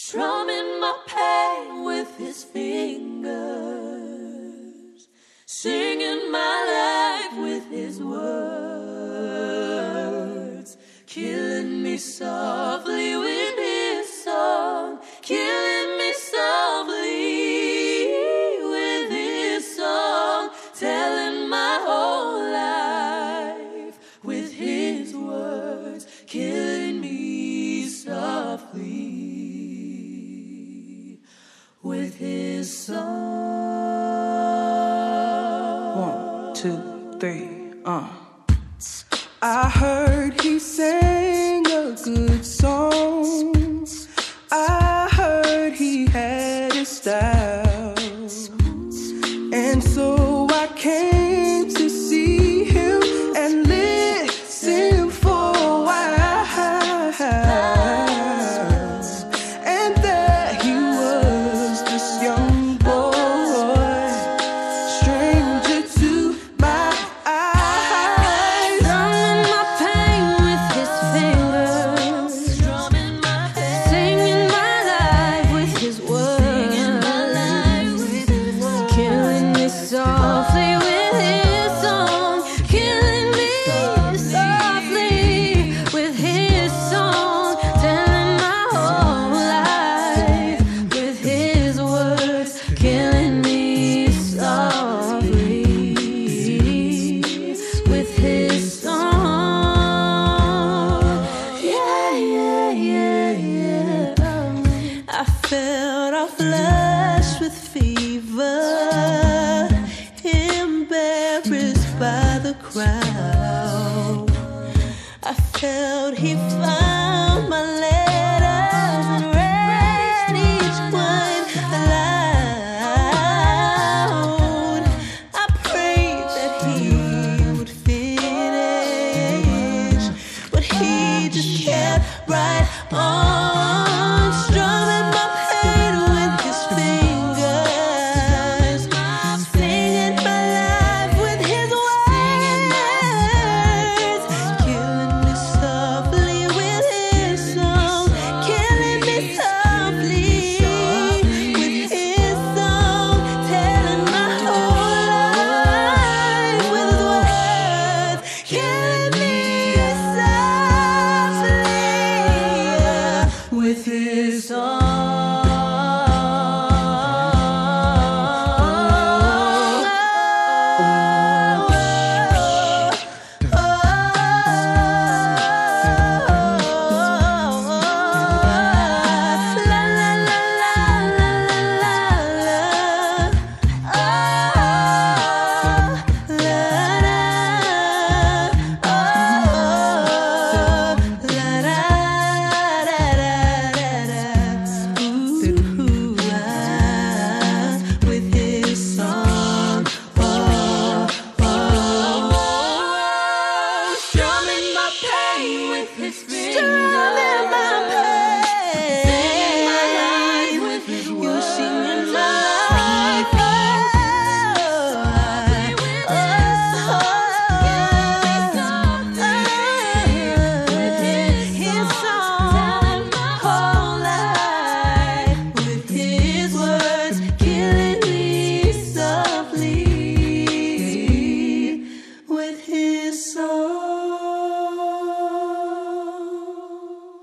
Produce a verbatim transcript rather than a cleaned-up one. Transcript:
strumming my pain with his fingers, singing my life with his words, killing me softly with his song, killing me softly with his song, telling my whole life with his words, killing me softly with his song. One, two, three, uh. I heard he sang a good song. I heard he had a style. And so I came to see him and listen for a while. And there he was, this young boy, stranger to my eyes. Strumming my pain with his fingers, strumming my pain, singing my life with his words, singing my life with his words, killing me softly with his song, killing me softly with his song, telling my whole life with his words, killing me softly with his song. Yeah, yeah, yeah, yeah. I felt all flushed with fever, embarrassed by the crowd. I felt he found my letters and read each one aloud. I prayed that he would finish, but he just kept right on, strumming my pain with his fingers, singing my life with his words, killing me softly with his song, killing me softly with his song, telling my whole life with his words, killing me softly with his song.